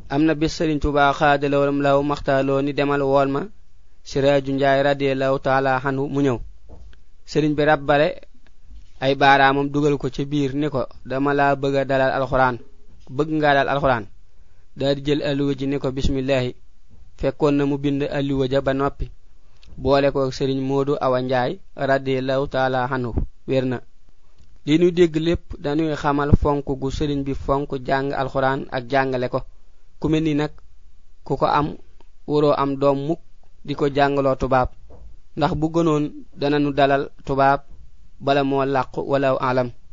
amna bis Serigne Touba xaadalawam law maxtaaloo ni demal wool ma Siraaju Njaay radiyallahu taala anhu mu ñëw Serigne bi rabbale ay baaraamam dugal ko ci biir ni ko dama la bëgg dalal alxuraan bëgg nga dal alxuraan daal di jël alluwa ji ni ko bismillah fekkoon na mu bind alluwa ja ba noppi boole ko Serigne Modou Awa Njaay radiyallahu taala anhu wérna li ñu dégg lépp dañuy xamal fonk gu Serigne bi fonk jàng alxuraan ak jàngale ko ku melni nak ku ko am woro am doom mukk diko jàngaloo tubaab ndax bu gënoon dana nu dalal tubaab bala moo làqu wala alam